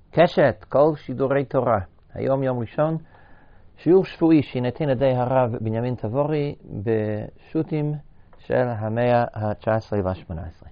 קשת, כל שידורי תורה. היום יום ראשון, שיעור שבועי שיינתן על ידי הרב בנימין תבורי בשו"תים של המאה ה-19 וה-18.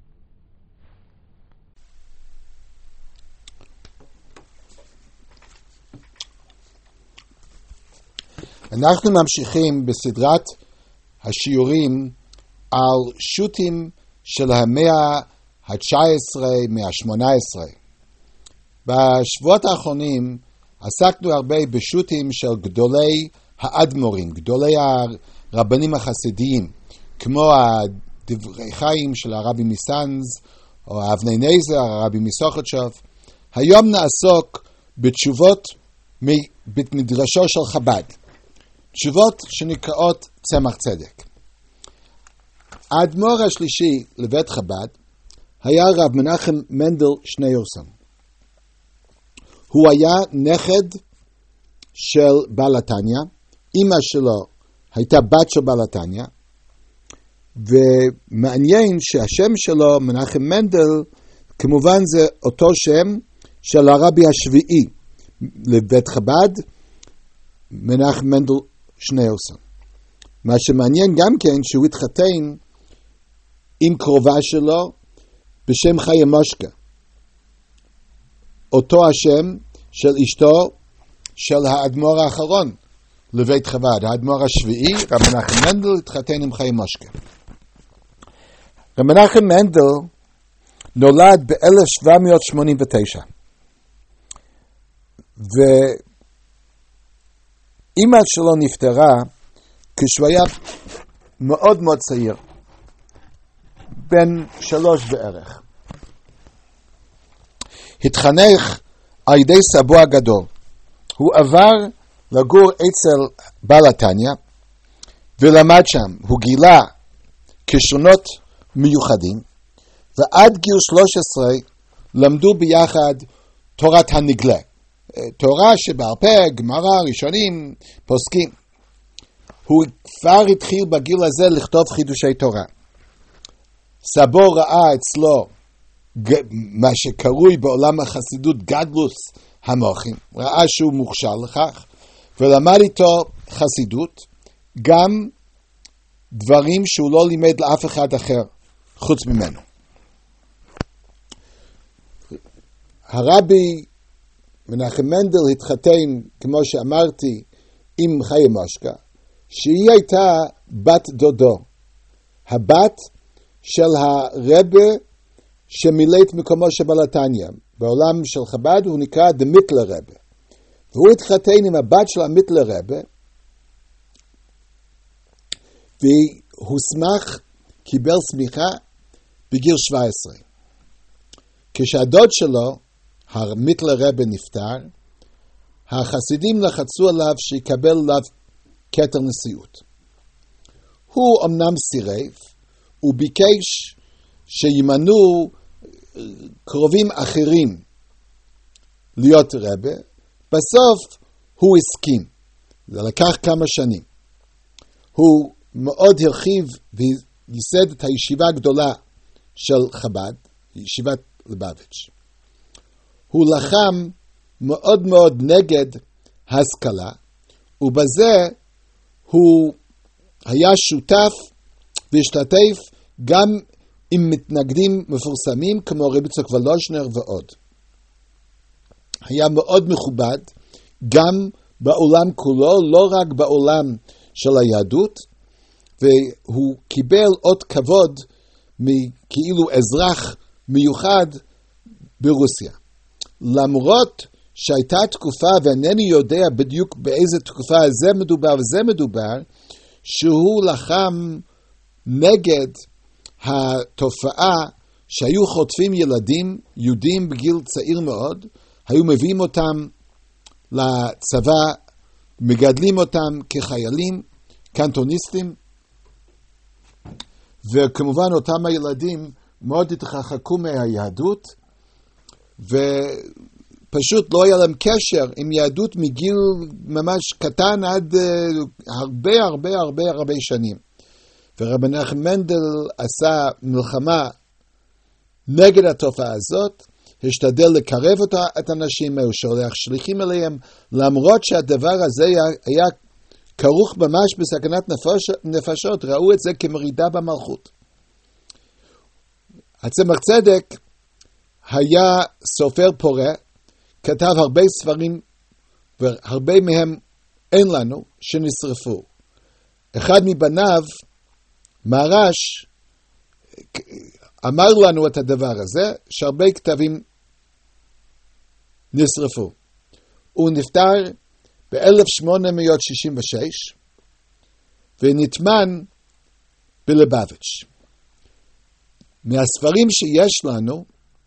אנחנו ממשיכים בסדרת השיעורים על שו"תים של המאה ה-19, מאה ה-18. בשבועות האחרונים עסקנו הרבה בשו"תים של גדולי האדמו"רים, גדולי הרבנים החסידיים, כמו הדברי חיים של הרבי מסאנז, או האבני נזר, הרבי מסוכתשוב. היום נעסוק בתשובות מבית מדרשו של חב"ד, תשובות שנקראות צמח צדק. האדמו"ר השלישי לבית חב"ד היה רב מנחם מנדל שניאורסון. הוא היה נכד של בעל התניא, אמא שלו הייתה בת של בעל התניא, ומעניין שהשם שלו, מנחם מנדל, כמובן זה אותו שם של הרבי השביעי לבית חב"ד, מנחם מנדל שניאורסון. מה שמעניין גם כן שהוא התחתן עם קרובה שלו בשם חיה מושקה, אותו השם של אשתו של האדמו"ר האחרון לבית חב"ד, האדמו"ר השביעי, רב מנחם מנדל, התחתן עם חיה מושקה. רב מנחם מנדל נולד ב-1789, ואמא שלו נפטרה כשהוא היה מאוד מאוד צעיר, בן 3 בערך. התחנך על ידי סבו הגדול. הוא עבר לגור אצל בעל התניא ולמד שם. הוא גילה כישרונות מיוחדים, ועד גיל 13 למדו ביחד תורת הנגלה, תורה שבעל פה, גמרא, ראשונים, פוסקים. הוא כבר התחיל בגיל הזה לכתוב חידושי תורה. סבו ראה אצלו מה שקרוי בעולם החסידות גדלוס המוחים, ראה שהוא מוכשר לכך, ולמד איתו חסידות, גם דברים שהוא לא לימד לאף אחד אחר חוץ ממנו. הרבי מנחם מנדל התחתן, כמו שאמרתי, עם חיה מושקה, שהיא הייתה בת דודו, הבת של הרבה שמילא את מקומו של בעל התניא. בעולם של חב"ד הוא נקרא דמיטלר רבה. והוא התחתן עם הבת של המיטלר רבה, והוסמך, קיבל סמיכה בגיל 17. כשהדוד שלו, המיטלר רבה, נפטר, החסידים לחצו עליו שיקבל עליו כתר נשיאות. הוא אמנם סירב, הוא ביקש שימנו קרובים אחרים להיות רבה. בסוף הוא הסכים. זה לקח כמה שנים. הוא מאוד הרחיב וייסד את הישיבה הגדולה של חב"ד, ישיבת לבביץ'. הוא לחם מאוד מאוד נגד השכלה, ובזה הוא היה שותף והשתתף גם עם מתנגדים מפורסמים כמו רבי יצחק וולוז'נר ועוד. היה מאוד מכובד גם בעולם כולו, לא רק בעולם של היהדות, והוא קיבל עוד כבוד כאילו אזרח מיוחד ברוסיה. למרות שהייתה תקופה, ואינני יודע בדיוק באיזה תקופה זה מדובר וזה מדובר, שהוא לחם נגד התופעה שהיו חוטפים ילדים יהודים בגיל צעיר מאוד, היו מביאים אותם לצבא, מגדלים אותם כחיילים, קנטוניסטים, וכמובן אותם הילדים מאוד התרחקו מהיהדות, ופשוט לא היה להם קשר עם יהדות מגיל ממש קטן עד הרבה שנים. ורבי מנחם מנדל עשה מלחמה נגד התופעה הזאת, השתדל לקרב את האנשים, הוא שולח שליחים אליהם, למרות שהדבר הזה היה כרוך ממש בסכנת נפשות, ראו את זה כמרידה במלכות. הצמח צדק היה סופר פורה, כתב הרבה ספרים, והרבה מהם אין לנו, שנשרפו. אחד מבניו, מהר"ש, אמר לנו את הדבר הזה, שהרבה כתבים נשרפו. הוא נפטר ב-1866, ונטמן בלבביץ'. מהספרים שיש לנו,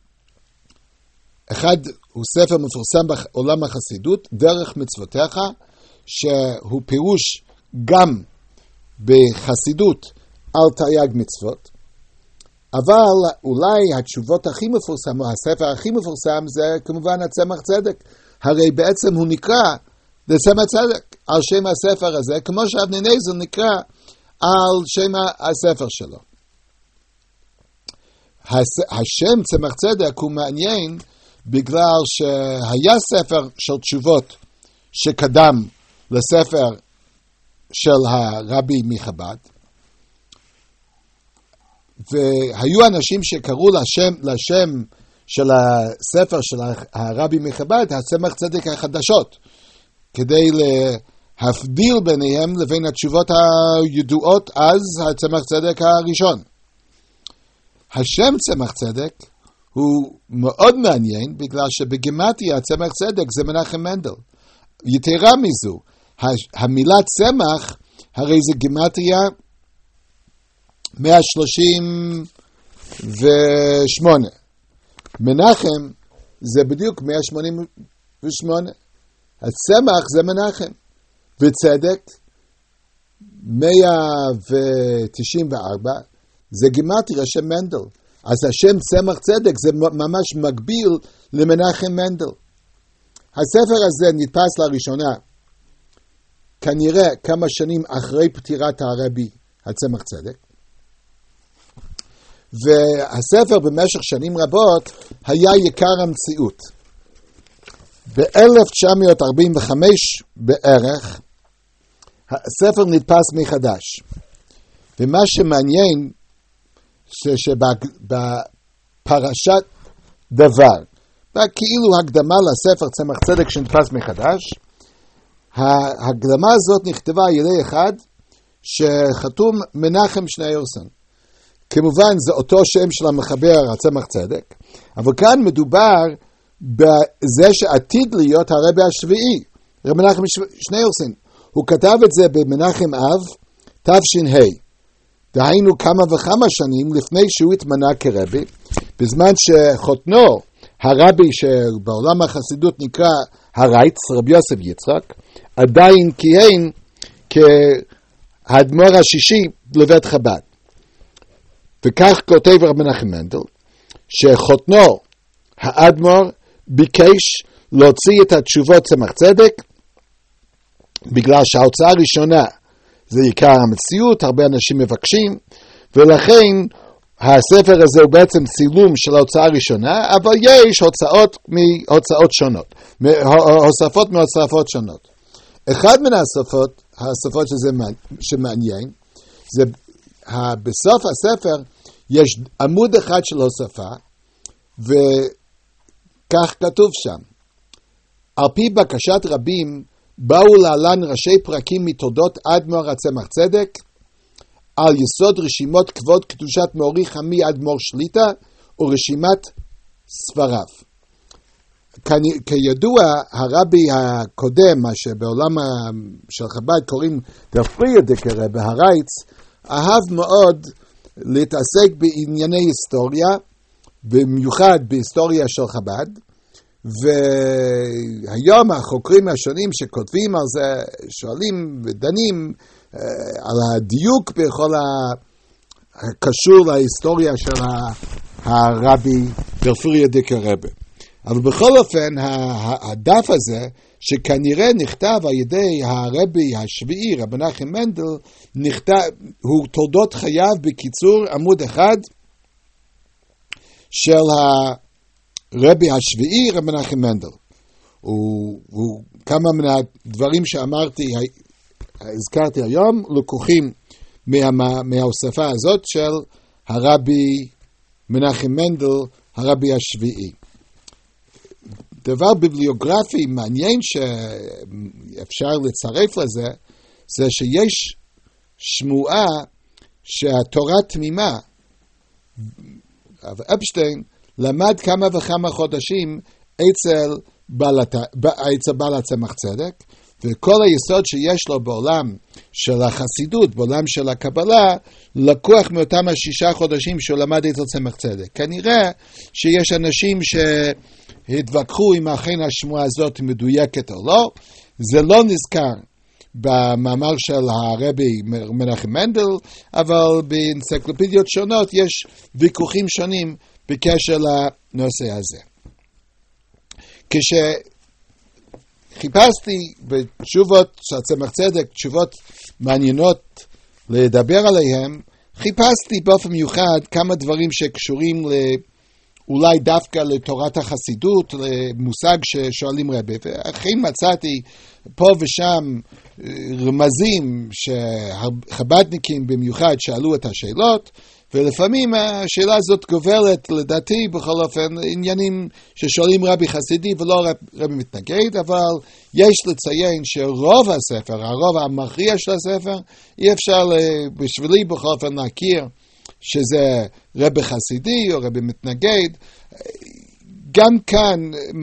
אחד הוא ספר מפורסם בעולם החסידות, דרך מצוותיך, שהוא פירוש גם בחסידות על תרי"ג מצוות, אבל אולי התשובות הכי מפורסם, הספר הכי מפורסם זה כמובן הצמח צדק, הרי בעצם הוא נקרא לצמח צדק על שם הספר הזה, כמו שאבני נזר נקרא על שם הספר שלו. השם צמח צדק הוא מעניין בגלל שהיה ספר של תשובות שקדם לספר של הרבי מחב"ד, והיו אנשים שקראו לשם של הספר של הרבי מחב"ד הצמח צדק החדשות, כדי להבדיל ביניהם לבין התשובות הידועות אז הצמח צדק הראשון. השם צמח צדק הוא מאוד מעניין בגלל שבגימטריה צמח צדק זה מנחם מנדל. יתרה מזו, המילה צמח הרי זה גימטריה 138. מנחם זה בדיוק 188. הצמח זה מנחם. וצדק 194 זה גימטריה של מנדל. אז השם צמח צדק זה ממש מקביל למנחם מנדל. הספר הזה נתפס לראשונה כנראה כמה שנים אחרי פטירת הרבי הצמח צדק, והספר במשך שנים רבות היה יקר המציאות. ב-1945 בערך הספר נתפס מחדש, ומה שמעניין שבפרשת דבר, כאילו הקדמה לספר צמח צדק שנתפס מחדש, ההקדמה הזאת נכתבה על ידי אחד שחתום מנחם שניירסון. כמובן זה אותו שם של המחבר הצמח צדק, אבל כאן מדובר בזה שעתיד להיות הרבי השביעי, רבי מנחם שניירסון. הוא כתב את זה במנחם אב תש"ה, דהיינו כמה וכמה שנים לפני שהוא התמנה כרבי, בזמן שחותנו הרבי שבעולם החסידות נקרא הרייץ, רבי יוסף יצחק, עדיין כיהן כהאדמו"ר השישי לבית חב"ד. וכך כותב רבי מנחם מנדל, שחותנו האדמו"ר ביקש להוציא את התשובות צמח צדק, בגלל שההוצאה הראשונה זה עיקר המציאות, הרבה אנשים מבקשים, ולכן הספר הזה הוא בעצם צילום של ההוצאה הראשונה, אבל יש הוצאות מהוצאות שונות, הוספות מהוספות שונות. אחד מן השפות שמעניין, זה בסוף הספר יש עמוד אחד של הוספה, וכך כתוב שם, על פי בקשת רבים, באו להלן ראשי פרקים מתולדות אדמו"ר הצמח צדק, על יסוד רשימות כבוד קדושת מורי חמי אדמו"ר שליטה, ורשימת ספריו. כידוע, הרבי הקודם, מה שבעולם של חב"ד קוראים דר פרידיקר בהרייץ, אהב מאוד להתעסק בענייני היסטוריה, במיוחד בהיסטוריה של חב"ד, והיום החוקרים השונים שכותבים על זה, שואלים ודנים על הדיוק בכל הקשור להיסטוריה של הרבי דר פרידיקר רבי. אבל בכל אופן, הדף הזה, שכנראה נכתב על ידי הרבי השביעי, רבי מנחם מנדל, הוא תולדות חייו בקיצור עמוד אחד של רבי השביעי, רבי מנחם מנדל. וכמה מן הדברים שאמרתי, הזכרתי היום, לקוחים מההוספה הזאת של הרבי מנחם מנדל, הרבי השביעי. דבר ביבליוגרפי מעניין שאפשר לצרף לזה, זה שיש שמועה שהתורה תמימה, אפשטיין למד כמה וכמה חודשים אצל בעל הצמח צדק, וכל היסוד שיש לו בעולם של החסידות, בעולם של הקבלה, לקוח מאותם 6 חודשים שהוא למד אצל צמח צדק. כנראה שיש אנשים שהתווכחו אם אכן השמועה הזאת מדויקת או לא, זה לא נזכר במאמר של הרבי מנחם מנדל, אבל באנציקלופדיות שונות יש ויכוחים שונים בקשר לנושא הזה. כשחיפשתי בתשובות של צמח צדק, תשובות מעניינות לדבר עליהם, חיפשתי באופן מיוחד כמה דברים שקשורים אולי דווקא לתורת החסידות, למושג ששואלים רבי, ואכן מצאתי פה ושם רמזים שחב"דניקים במיוחד שאלו את השאלות, ולפעמים השאלה הזאת גוברת לדעתי בכל אופן עניינים ששואלים רבי חסידי ולא רבי מתנגד, אבל יש לציין שרוב הספר, הרוב המכריע של הספר, אי אפשר בשבילי בכל אופן להכיר שזה רבי חסידי או רבי מתנגד. גם כאן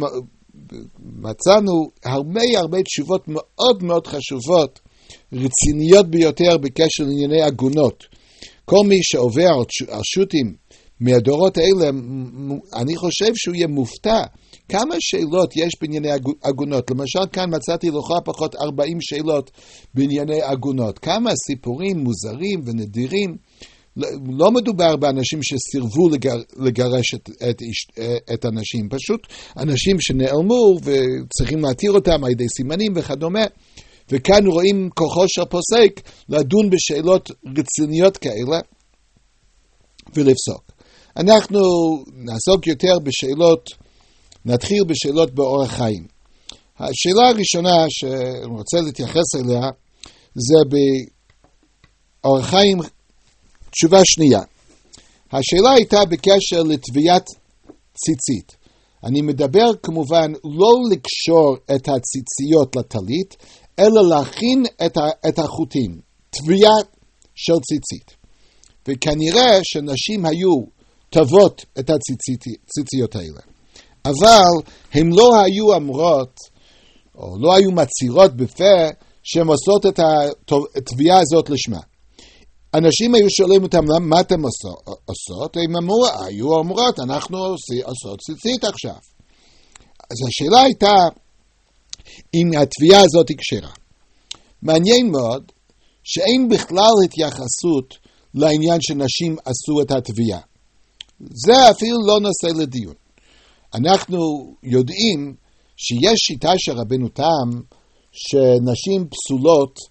מצאנו הרבה תשובות מאוד מאוד חשובות, רציניות ביותר בקשר לענייני עגונות. כל מי שעובר על שו"תים מהדורות האלה, אני חושב שהוא יהיה מופתע כמה שאלות יש בענייני עגונות. למשל כאן מצאתי לכל פחות 40 שאלות בענייני עגונות. כמה סיפורים מוזרים ונדירים. לא מדובר באנשים שסירבו לגרש את אנשים, פשוט אנשים שנעלמו וצריכים להתיר אותם על ידי סימנים וכדומה. וכאן רואים כוחו של פוסק לדון בשאלות רציניות כאלה ולפסוק. אנחנו נעסוק יותר בשאלות, נתחיל בשאלות באורח חיים. השאלה הראשונה שאני רוצה להתייחס אליה זה באורח חיים תשובה שנייה. השאלה הייתה בקשר לטביעת ציצית. אני מדבר כמובן לא לקשור את הציציות לטלית, אלא להכין את החוטים, טביעה של ציצית. וכנראה שנשים היו טובות את הציציות האלה. אבל הן לא היו אמורות, או לא היו מצירות בפה, שהן עושות את הטביעה הזאת לשמה. אנשים היו שואלים אותם, מה אתם עושות? הם היו אמורות, אנחנו עושות ציצית עכשיו. אז השאלה הייתה, אם התביעה הזאת היא כשרה. מעניין מאוד שאין בכלל התייחסות לעניין שנשים עשו את התביעה. זה אפילו לא נושא לדיון. אנחנו יודעים שיש שיטה של רבנו תם שנשים פסולות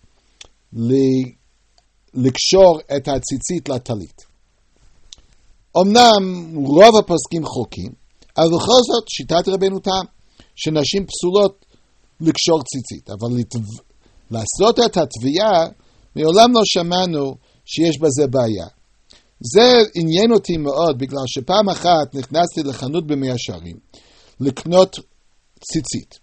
לקשור את הציצית לטלית. אמנם רוב הפוסקים חולקים, אבל בכל זאת שיטת רבנו תם שנשים פסולות לקשור ציצית, אבל לעשות את התביעה, מעולם לא שמענו שיש בזה בעיה. זה עניין אותי מאוד, בגלל שפעם אחת נכנסתי לחנות במאה שערים, לקנות ציצית.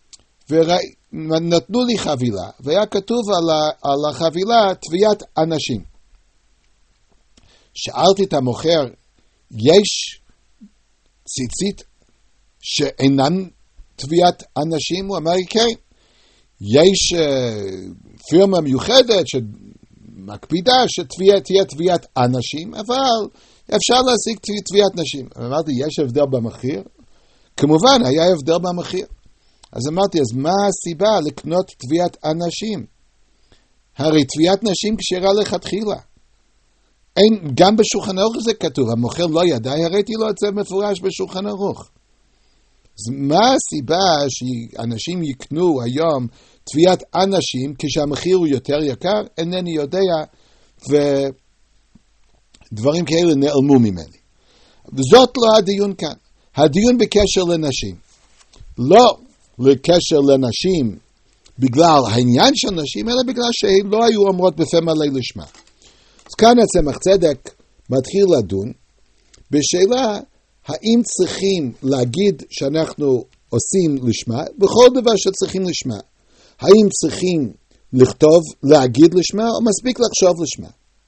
ונתנו לי חבילה, והיה כתוב על החבילה תביעת אנשים. שאלתי את המוכר, יש ציצית שאינן תביעת אנשים? הוא אמר לי, כן. יש פירמה מיוחדת שמקפידה שתהיה תביעת אנשים, אבל אפשר להשיג תביעת נשים. אמרתי, יש הבדל במחיר? כמובן, היה הבדל במחיר. אז אמרתי, אז מה הסיבה לקנות תביעת אנשים? הרי תביעת נשים כשרה לכתחילה. גם בשולחן ערוך זה כתוב, המוכר לא ידע, הראיתי לו את זה מפורש בשולחן ערוך. אז מה הסיבה שאנשים יקנו היום תביעת אנשים כשהמחיר הוא יותר יקר? אינני יודע, ודברים כאלה נעלמו ממני. וזאת לא הדיון כאן. הדיון בקשר לנשים. לא לקשר לנשים בגלל העניין של נשים, אלא בגלל שהן לא היו אומרות בפה מלא לשמה. אז כאן הצמח צדק מתחיל לדון בשאלה האם צריכים להגיד שאנחנו עושים לשמה, בכל דבר שצריכים לשמה. האם צריכים לכתוב, להגיד לשמה, או מספיק לחשוב לשמה.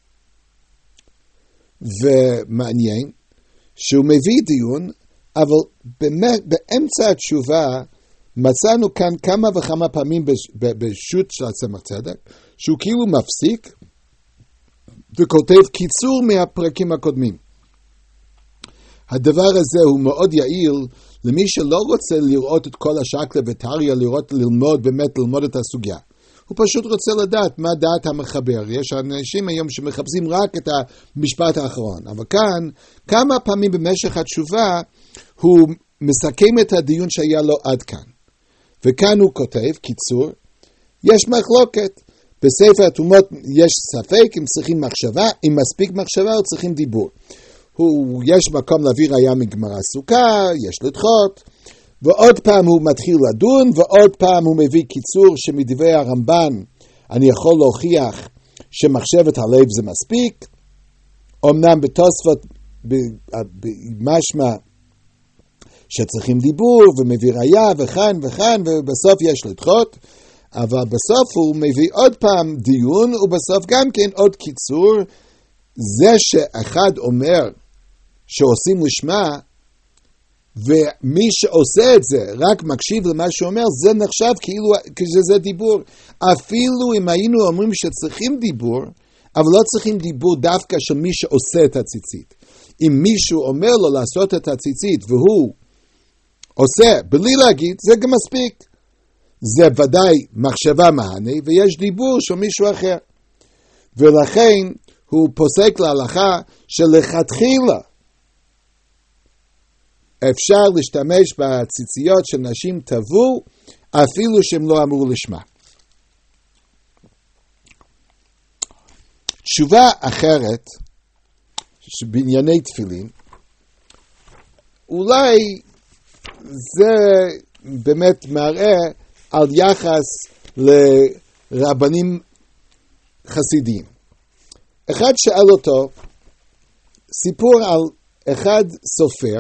ומעניין שהוא מביא דיון, אבל באמת באמצע התשובה מצאנו כאן כמה וכמה פעמים בשו"ת של הצמח צדק, שהוא כאילו מפסיק וכותב קיצור מהפרקים הקודמים. הדבר הזה הוא מאוד יעיל למי שלא רוצה לראות את כל השקלא וטריא, ללמוד את הסוגיה. הוא פשוט רוצה לדעת מה דעת המחבר. יש אנשים היום שמחפשים רק את המשפט האחרון. אבל כאן, כמה פעמים במשך התשובה, הוא מסכם את הדיון שהיה לו עד כאן. וכאן הוא כותב, קיצור, יש מחלוקת. בספר התרומות יש ספק אם צריכים מחשבה, אם מספיק מחשבה או צריכים דיבור. יש מקום להביא ראיה מגמרא סוכה, יש לדחות, ועוד פעם הוא מתחיל לדון, ועוד פעם הוא מביא קיצור שמדברי הרמב"ן אני יכול להוכיח שמחשבת הלב זה מספיק, אמנם בתוספות משמע שצריכים דיבור ומביא ראיה וכאן וכאן, ובסוף יש לדחות, אבל בסוף הוא מביא עוד פעם דיון, ובסוף גם כן עוד קיצור. זה שאחד אומר שעושים לשמה, ומי שעושה את זה רק מקשיב למה שהוא אומר, זה נחשב כאילו זה דיבור. אפילו אם היינו אומרים שצריכים דיבור, אבל לא צריכים דיבור דווקא של מי שעושה את הציצית. אם מישהו אומר לו לעשות את הציצית והוא עושה בלי להגיד, זה גם מספיק. זה ודאי מחשבה מהנה, ויש דיבור של מישהו אחר. ולכן הוא פוסק להלכה שלכתחילה אפשר להשתמש בציציות של נשים טבעו, אפילו שהם לא אמרו לשמה. תשובה אחרת, בענייני תפילין, אולי זה באמת מראה על יחס לרבנים חסידים. אחד שאל אותו סיפור על אחד סופר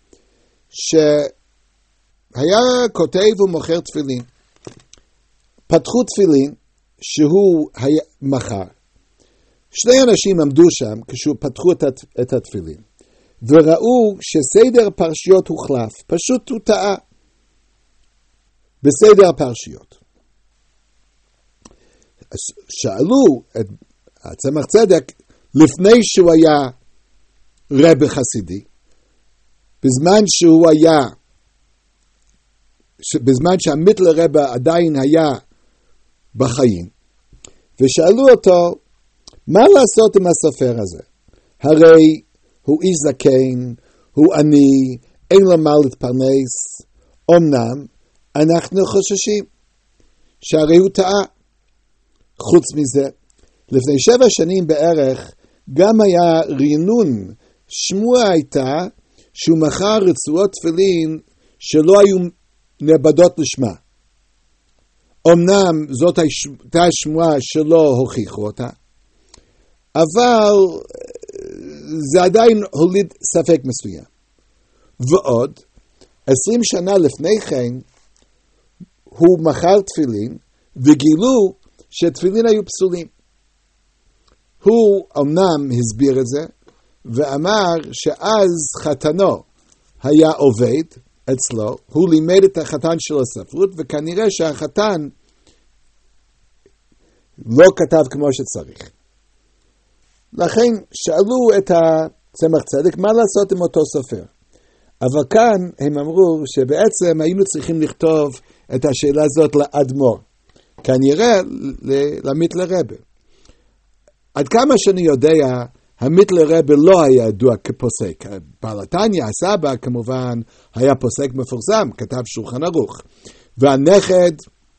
שהיה כותב ומוכר תפילין. פתחו תפילין שהוא מכר. שני אנשים עמדו שם כשהוא פתחו את התפילין, וראו שסדר פרשיות הוחלף. פשוט הוא טעה בסדר הפרשיות. שאלו את הצמח צדק, לפני שהוא היה רבי חסידי, בזמן שהמיטלר רבי עדיין היה בחיים, ושאלו אותו, מה לעשות עם הסופר הזה? הרי הוא איש זקן, הוא עני, אין לו מה להתפרנס. אמנם אנחנו חוששים שהרי הוא טעה. חוץ מזה, לפני 7 שנים בערך גם היה רענון. שמועה הייתה שהוא מכר רצועות תפילין שלא היו נאבדות לשמה. אמנם זאת הייתה שמועה שלא הוכיחו אותה, אבל זה עדיין הוליד ספק מסוים. ועוד 20 שנה לפני כן הוא מכר תפילין וגילו שתפילין היו פסולים. הוא אמנם הסביר את זה ואמר שאז חתנו היה עובד אצלו, הוא לימד את החתן שלו ספרות, וכנראה שהחתן לא כתב כמו שצריך. לכן שאלו את הצמח צדק מה לעשות עם אותו סופר. אבל כאן הם אמרו שבעצם היינו צריכים לכתוב את השאלה הזאת לאדמו"ר, כנראה למיטלר רבי. עד כמה שאני יודע, המיטלר רבי לא היה ידוע כפוסק. בעל התניא, הסבא כמובן, היה פוסק מפורסם, כתב שולחן ערוך. והנכד,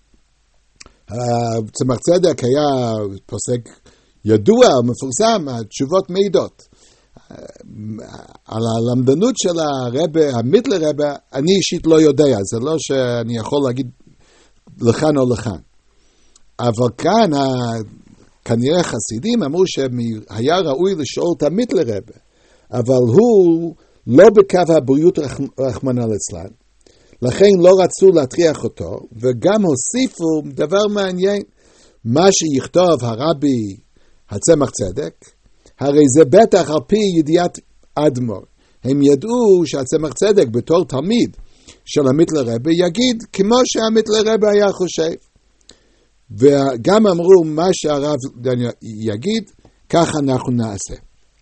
צמח צדק, היה פוסק ידוע, מפורסם, התשובות מעידות. על הלמדנות של הרבא, המיטלר רבא, אני אישית לא יודע, זה לא שאני יכול להגיד לכאן או לכאן. אבל כאן, כנראה חסידים אמרו שהיה ראוי לשאול את המיטלר רבא, אבל הוא לא בקו הבריאות רחמנא ליצלן, לכן לא רצו להטריח אותו, וגם הוסיפו דבר מעניין, מה שיכתוב הרבי הצמח צדק, הרי זה בטח על פי ידיעת אדמו"ר. הם ידעו שהצמח צדק בתור תלמיד של המיטלר רבא יגיד כמו שהמיטלר רבא היה חושב. וגם אמרו מה שהרב יגיד, כך אנחנו נעשה.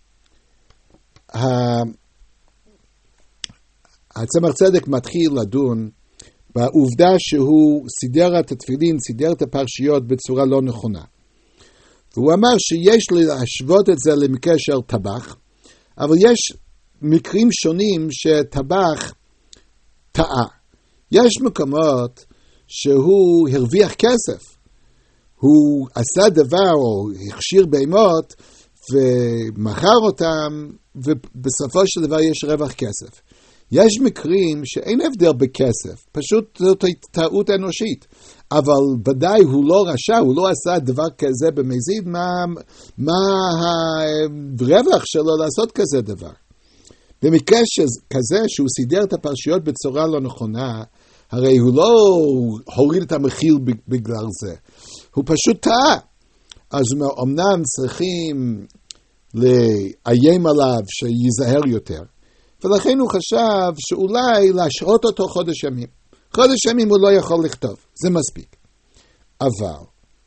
הצמח צדק מתחיל לדון בעובדה שהוא סידר את התפילין, סידר את הפרשיות בצורה לא נכונה. והוא אמר שיש להשוות את זה למקרה של טבח, אבל יש מקרים שונים שטבח טעה. יש מקומות שהוא הרוויח כסף, הוא עשה דבר או הכשיר בהמות ומכר אותם, ובסופו של דבר יש רווח כסף. יש מקרים שאין הבדל בכסף, פשוט זאת טעות אנושית. אבל ודאי הוא לא רשע, הוא לא עשה דבר כזה במזיד, מה הרווח שלו לעשות כזה דבר? במקרה כזה שהוא סידר את הפרשיות בצורה לא נכונה, הרי הוא לא הוריד את המחיר בגלל זה, הוא פשוט טעה. אז אמנם צריכים לאיים עליו שיזהר יותר, ולכן הוא חשב שאולי להשעות אותו חודש ימים. חודש ימים הוא לא יכול לכתוב, זה מספיק. אבל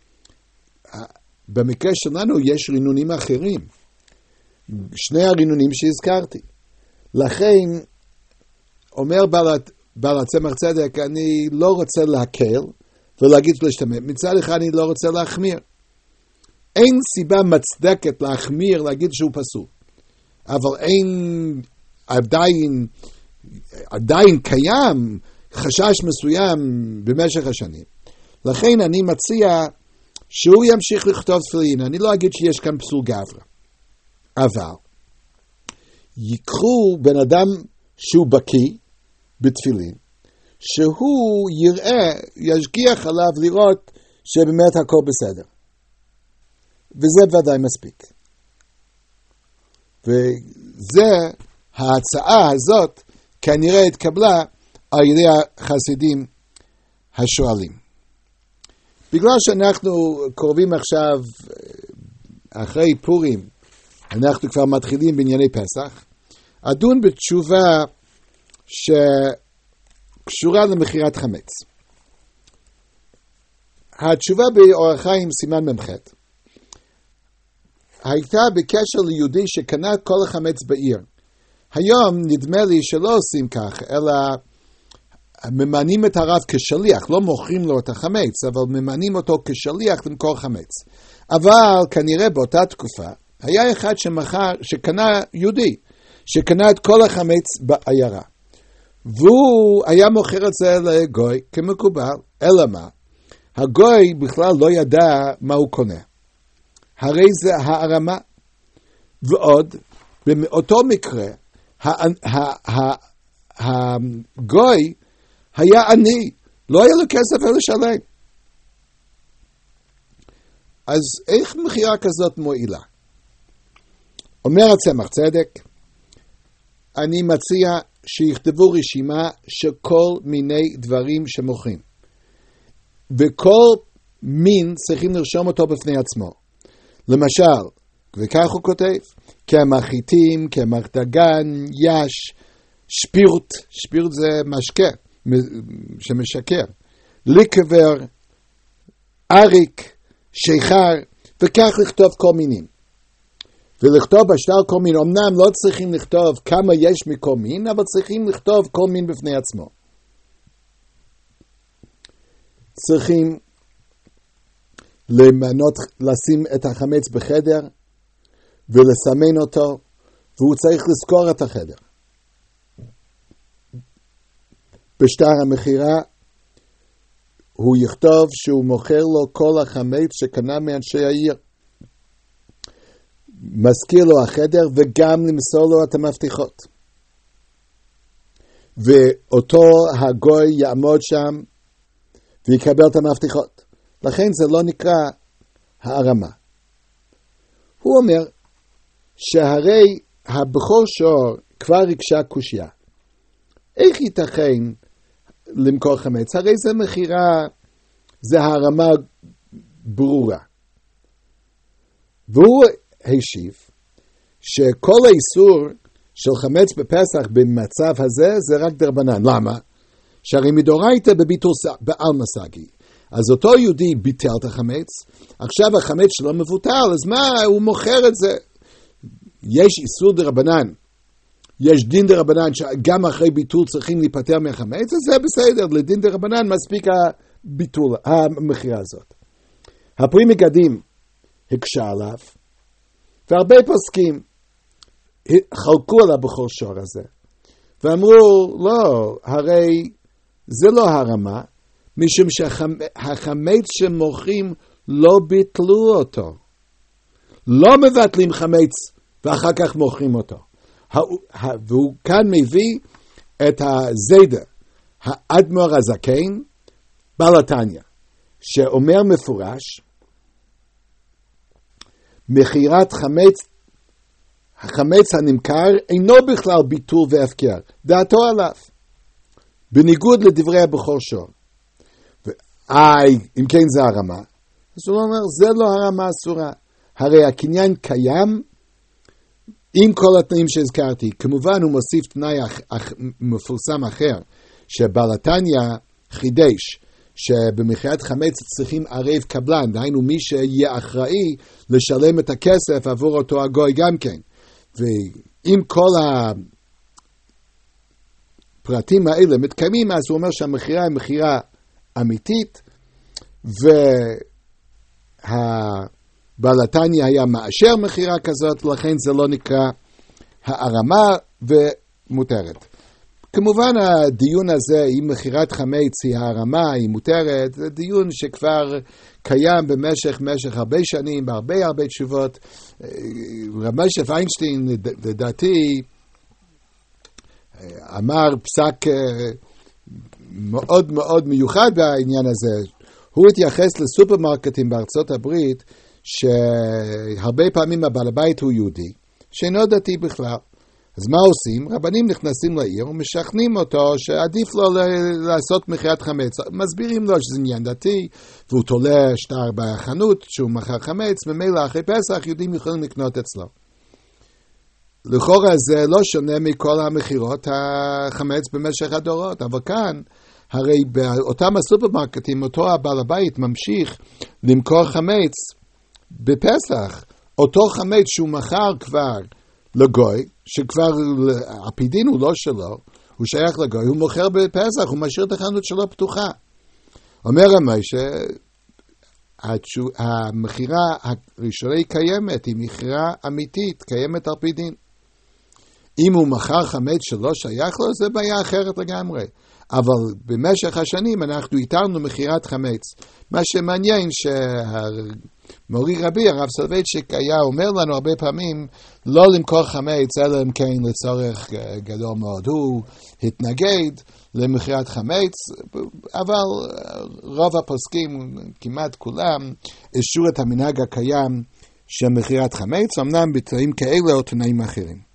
במקרה שלנו יש רינונים אחרים, שני הרינונים שהזכרתי. לכן אומר בעל הצמח צדק, אני לא רוצה להקל ולהגיד להשתמש. מצד אחד אני לא רוצה להחמיר. אין סיבה מצדקת להחמיר, להגיד שהוא פסול. אבל אין עדיין קיים חשש מסוים במשך השנים. לכן אני מציע שהוא ימשיך לכתוב תפילין. אני לא אגיד שיש כאן פסול גברא. אבל יקחו בן אדם שהוא בקיא בתפילין, שהוא יראה, ישגיח עליו לראות שבאמת הכל בסדר. וזה ודאי מספיק. וזה, ההצעה הזאת כנראה התקבלה על ידי החסידים השואלים. בגלל שאנחנו קרובים עכשיו, אחרי פורים, אנחנו כבר מתחילים בענייני פסח, אדון בתשובה שקשורה למכירת חמץ. התשובה באור החיים סימן ממ"ח הייתה בקשר ליהודי שקנה כל החמץ בעיר. היום נדמה לי שלא עושים כך, אלא ממנים את הרב כשליח, לא מוכרים לו את החמץ, אבל ממנים אותו כשליח למכור חמץ. אבל כנראה באותה תקופה, היה אחד שקנה יהודי, שקנה את כל החמץ בעיירה. והוא היה מוכר את זה לגוי כמקובל, אלא מה? הגוי בכלל לא ידע מה הוא קונה. הרי זה הערמה. ועוד, באותו מקרה, הגוי היה עני, לא היה לו כסף לשלם. אז איך מכירה כזאת מועילה? אומר הצמח צדק, אני מציע שיכתבו רשימה של כל מיני דברים שמוכרים. וכל מין צריכים לרשום אותו בפני עצמו. למשל, וכך הוא כותב, קמח חיטים, קמח דגן, יש, שפירט, שפירט זה משקה שמשקר, ליקבר, אריק, שיכר, וכך לכתוב כל מינים. ולכתוב בשטר כל מין, אמנם לא צריכים לכתוב כמה יש מכל מין, אבל צריכים לכתוב כל מין בפני עצמו. צריכים למנות, לשים את החמץ בחדר, ולסמן אותו, והוא צריך לזכור את החדר. בשטר המכירה, הוא יכתוב שהוא מוכר לו כל החמץ שקנה מאנשי העיר. מזכיר לו החדר וגם למסור לו את המפתחות. ואותו הגוי יעמוד שם ויקבל את המפתחות. לכן זה לא נקרא הערמה. הוא אומר שהרי הבכור שור כבר רגשה קושיה. איך ייתכן למכור חמץ? הרי זה מחירה, זה הערמה ברורה. והוא השיב שכל האיסור של חמץ בפסח במצב הזה זה רק דרבנן. למה? שהרי מדאורייתא בביטול בעלמא סגי. אז אותו יהודי ביטל את החמץ, עכשיו החמץ שלו מבוטל, אז מה, הוא מוכר את זה. יש איסור דרבנן, יש דין דרבנן שגם אחרי ביטול צריכים להיפטר מהחמץ, אז זה בסדר, לדין דרבנן מספיק הביטול, המחירה הזאת. הפרי מגדים הקשה עליו, והרבה פוסקים חלקו על הבכור שור הזה, ואמרו, לא, הרי זה לא הרמה, משום שהחמץ שמוכרים לא ביטלו אותו. לא מבטלים חמץ ואחר כך מוכרים אותו. והוא כאן מביא את הזיידר, האדמו"ר הזקן, בעל התניא, שאומר מפורש, מכירת חמץ, החמץ הנמכר אינו בכלל ביטול והפקר, דעתו עליו, בניגוד לדברי הבכור שור. אם כן זה הרמה, אז הוא אומר, זה לא הרמה אסורה. הרי הקניין קיים עם כל התנאים שהזכרתי. כמובן הוא מוסיף תנאי מפורסם אחר, שבעל התניא חידש, שבמכירת חמץ צריכים ערב קבלן, דהיינו מי שיהיה אחראי לשלם את הכסף עבור אותו הגוי גם כן. ואם כל הפרטים האלה מתקיימים, אז הוא אומר שהמכירה היא מכירה אמיתית, והבעל התניא היה מאשר מכירה כזאת, לכן זה לא נקרא הערמה ומותרת. כמובן הדיון הזה, אם מכירת חמץ היא הערמה, היא מותרת, זה דיון שכבר קיים במשך הרבה שנים, בהרבה תשובות. רבי משה פיינשטיין, לדעתי, אמר פסק מאוד מאוד מיוחד בעניין הזה. הוא התייחס לסופרמרקטים בארצות הברית, שהרבה פעמים הבעל הבית הוא יהודי, שאינו דתי בכלל. אז מה עושים? רבנים נכנסים לעיר ומשכנעים אותו שעדיף לו לעשות מכירת חמץ. מסבירים לו שזה עניין דתי, והוא תולה שטר בחנות שהוא מכר חמץ, ממילא אחרי פסח יהודים יכולים לקנות אצלו. לכאורה זה לא שונה מכל המכירות החמץ במשך הדורות, אבל כאן, הרי באותם הסופרמרקטים, אותו הבעל הבית ממשיך למכור חמץ בפסח, אותו חמץ שהוא מכר כבר לגוי, שכבר הפידין הוא לא שלו, הוא שייך לגוי, הוא מוכר בפסח, הוא משאיר את החנות שלו פתוחה. אומר המשה, המכירה הראשונה היא קיימת, היא מכירה אמיתית, קיימת על פי דין. אם הוא מכר חמץ שלא שייך לו, זה בעיה אחרת לגמרי. אבל במשך השנים אנחנו איתרנו מכירת חמץ. מה שמעניין שהמורי רבי, הרב סולובייצ'יק, היה אומר לנו הרבה פעמים לא למכור חמץ, אלא אם כן לצורך גדול מאוד. הוא התנגד למכירת חמץ, אבל רוב הפוסקים, כמעט כולם, אישרו את המנהג הקיים של מכירת חמץ, אמנם בתנאים כאלה או תנאים אחרים.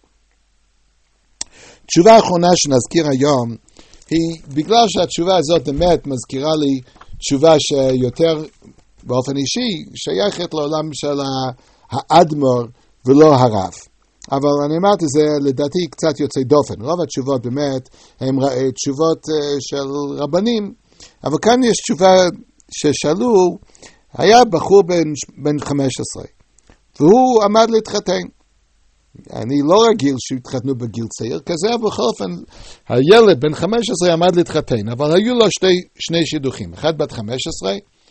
תשובה האחרונה שנזכיר היום, היא בגלל שהתשובה הזאת באמת מזכירה לי תשובה שיותר באופן אישי שייכת לעולם של האדמו"ר ולא הרב. אבל אני אמרתי, זה לדעתי קצת יוצא דופן. רוב התשובות באמת הן תשובות של רבנים, אבל כאן יש תשובה ששאלו, היה בחור בן 15, והוא עמד להתחתן. אני לא רגיל שהתחתנו בגיל צעיר כזה, אבל בכל אופן, הילד בן 15 עמד להתחתן, אבל היו לו שני שידוכים, אחד בת 15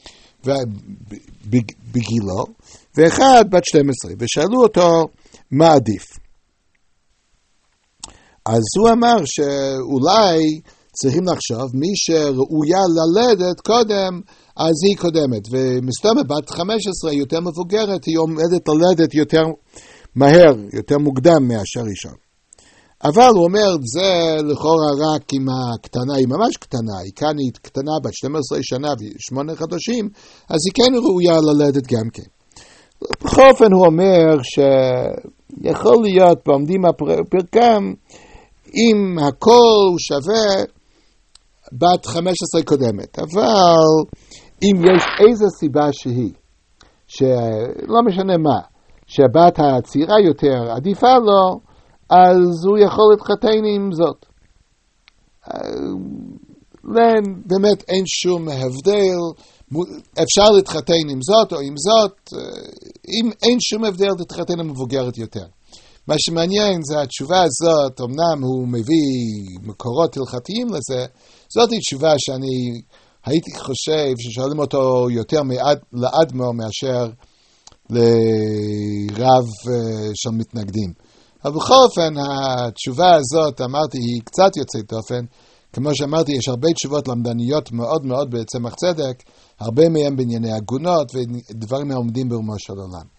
בגילו, ואחד בת 12, ושאלו אותו מה עדיף. אז הוא אמר שאולי צריכים לחשוב, מי שראויה ללדת קודם, אז היא קודמת, ומסתובב בת 15 יותר מבוגרת, היא עומדת ללדת יותר מהר, יותר מוקדם מאשר ראשון. אבל הוא אומר, זה לכאורה רק אם הקטנה היא ממש קטנה, היא כאן היא קטנה בת 12 שנה ו8 חודשים, אז היא כן ראויה ללדת גם כן. בכל אופן הוא אומר שיכול להיות בעומדים הפרקם, אם הכל שווה בת 15 קודמת, אבל אם יש איזו סיבה שהיא, שלא משנה מה, שהבת הצעירה יותר עדיפה לו, אז הוא יכול להתחתן עם זאת. באמת אין שום הבדל, אפשר להתחתן עם זאת או עם זאת, אם אין שום הבדל להתחתן עם מבוגרת יותר. מה שמעניין זה התשובה הזאת, אמנם הוא מביא מקורות הלכתיים לזה, זאת היא תשובה שאני הייתי חושב ששואלים אותו יותר לאדמו מאשר לרב של מתנגדים. אבל בכל אופן, התשובה הזאת, אמרתי, היא קצת יוצאת אופן. כמו שאמרתי, יש הרבה תשובות למדניות מאוד מאוד בצמח צדק, הרבה מהם בענייני הגונות ודברים העומדים ברומו של עולם.